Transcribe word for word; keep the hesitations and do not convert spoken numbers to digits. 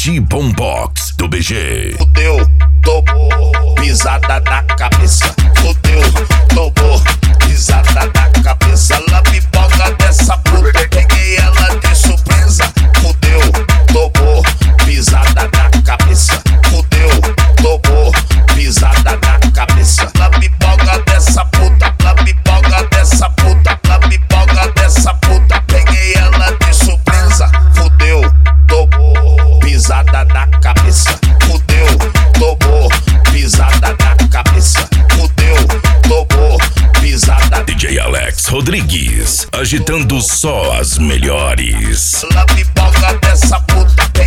Party Boombox do B G. Fudeu, tomou pisada na cabeça. Fudeu, tomou pisada na cabeça. Ela me boga dessa puta, peguei ela de surpresa. Fudeu, tomou pisada na cabeça. Fudeu, tomou pisada na cabeça. Ela me boga dessa puta, ela me boga dessa puta, ela me boga dessa puta, peguei ela de surpresa. Fudeu, tomou pisada na cabeça. Fudeu, tomou pisada na cabeça. Fudeu, tomou pisada. D J Alex Rodrigues, agitando só as melhores. Ela me boga dessa puta.